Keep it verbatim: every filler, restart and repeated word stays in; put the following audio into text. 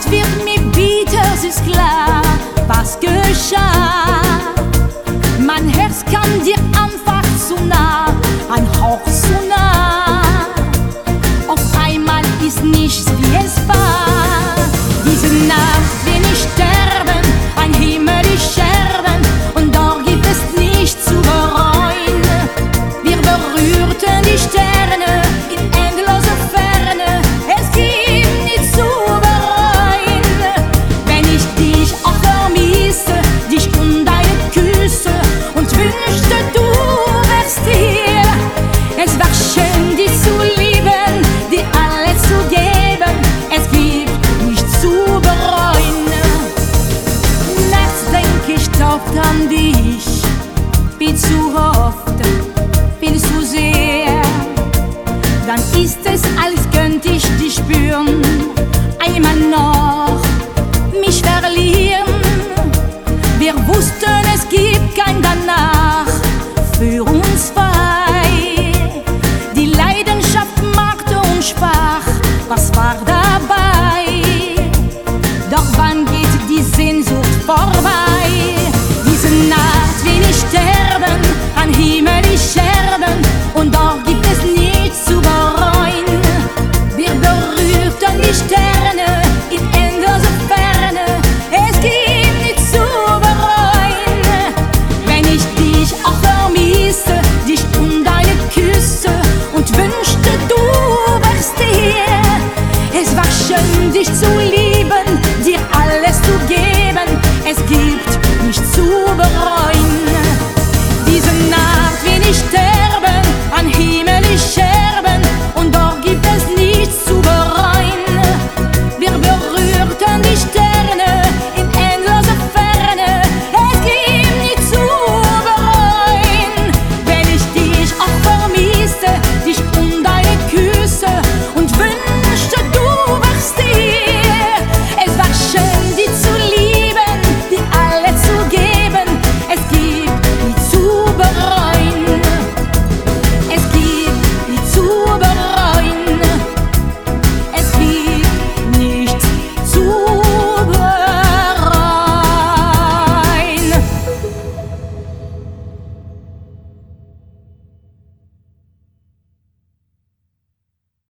Es wird mir bitter, es ist klar, was geschah. Mein Herz kam dir einfach zu nah, ein Hauch zu nah. Auf einmal ist nichts, wie es war. Diese Nacht will ich sterben, ein Himmel die Scherben, und doch gibt es nichts zu bereuen. Wir berührten die Sterne in endloser Ferne, es gibt nichts zu bereuen. Wenn ich dich auch vermisse, dich und deine Küsse, und wünschte, du wärst hier. Es war schön, dich zu lieben, dir alles zu geben, es gibt nichts zu bereuen. Nachts denk ich oft an dich, viel zu oft, viel zu sehr. Dann ist es, als könnte ich dich spüren, einmal noch mich verlieren. Wir wussten, es gibt kein Danach.